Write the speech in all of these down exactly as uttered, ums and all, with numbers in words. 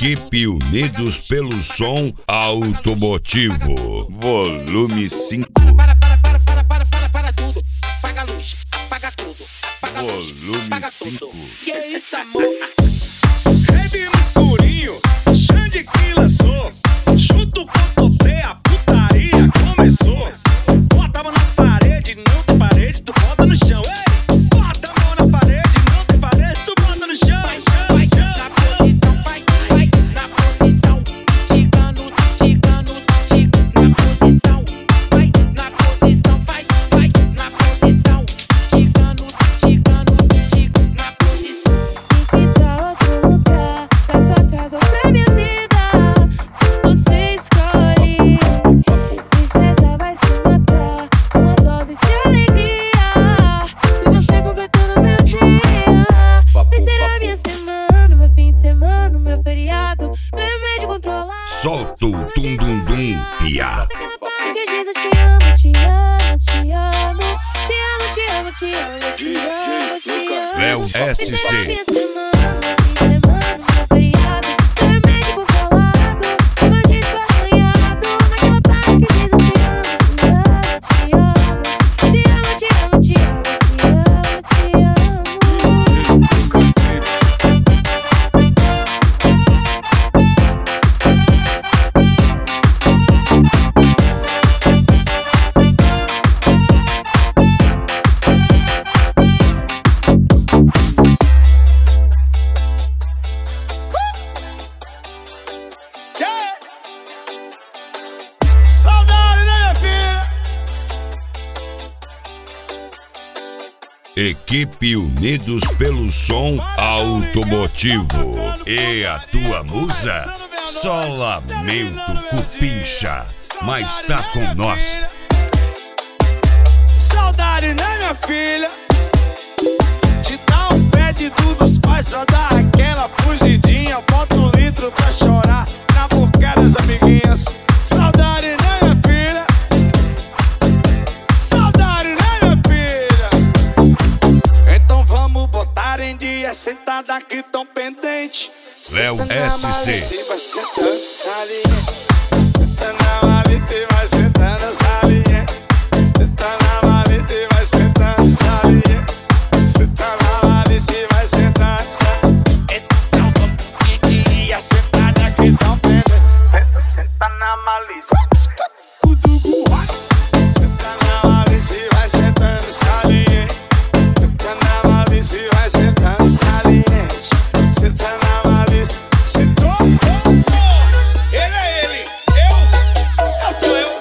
Equipe Unidos pelo Som Automotivo, volume cinco. Para, para, para, para, para, para, para tudo. Paga a luz, paga tudo. Paga a luz, paga tudo. Que é isso, amor? Rave no escurinho, Xande que lançou. Chuta o pontapé, a putaria começou. Bota a mão na parede, não tem parede, tu bota no chão. Ei! Bota a mão na parede, não tem parede, tu bota no chão. Vai, vai, na posição, vai, vai, na posição. Esticando, esticando, esticando, na posição. Vai, na posição, vai, vai, na posição. Esticando, esticando, esticando, na posição. E que tal outro lugar, pra sua casa ou pra minha vida? Você escolhe. Tristeza vai se matar, uma dose de alegria. E você completando meu dia. Vai ser a minha semana, meu fim de semana, meu feriado, meu remédio controlado. Solta o tum-dum-dum, piá. Aquela parte que diz eu te amo, te amo, te amo. Te amo, te amo, te amo, te amo, te amo. Léo S C. Minha semana, meu fim de semana, meu feriado, meu remédio controlado. Meu disco arranhado, naquela parte que diz eu te amo, te amo, te amo. Te amo, te amo, te amo, te amo, te amo. Saudade, né, minha filha? Equipe Unidos pelo Som Automotivo. E a tua musa? Só lamento cupincha, mas tá com nós. Saudade, né, minha filha? Te dá um pé de tudo dos pais pra dar aquela fugidinha. Bota um litro pra chorar na boca das amiguinhas. Saudade, né, minha filha? Saudade, né, minha filha? Então vamos botar em dia, sentada aqui tão pendente. Léo Senta na S C. malice, vai sentando saliente. Senta na malice, vai sentando saliente. Senta na malice, vai sentando saliente. Senta na malice, vai sentando saliente. Então vamos pedir a sentada aqui tão pendente. Senta, senta na malice. Senta na malice, vai sentando saliente. Senta na malice, vai sentando saliente. Senta na malice, sentou. Ele é ele, eu, eu sou eu.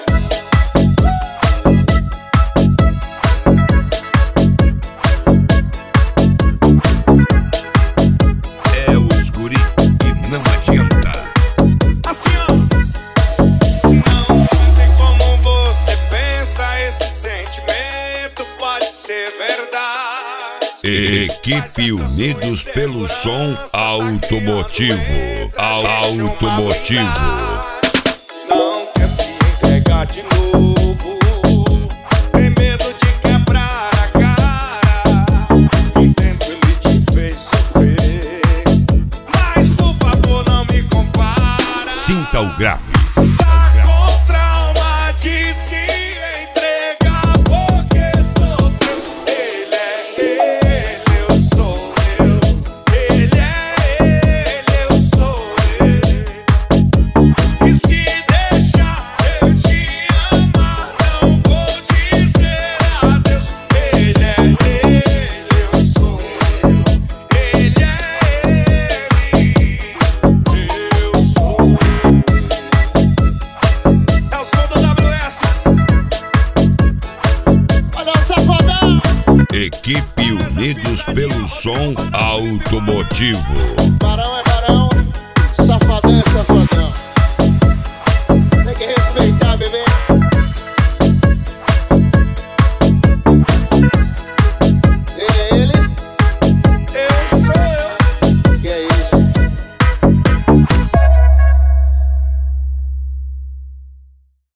É os guri e não adianta. Assim, ó. Não tem como você pensa, esse sentimento pode ser verdade. Equipe Unidos pelo Som Automotivo. Automotivo. Não quer se entregar de novo, tem medo de quebrar a cara. Entendo, ele te fez sofrer, mas por favor não me compara. Sinta o grave. Tá com trauma de se entregar porque sofreu. Ele é ele, eu sou eu. Ele é ele, eu sou eu. E se deixar eu te amar, não vou dizer adeus. Ele é ele, eu sou eu. Ele é ele, eu sou eu. É o som do W S. Olha o safadão. Equipe Unidos pelo Som Automotivo. Barão é barão, safadão é safadão.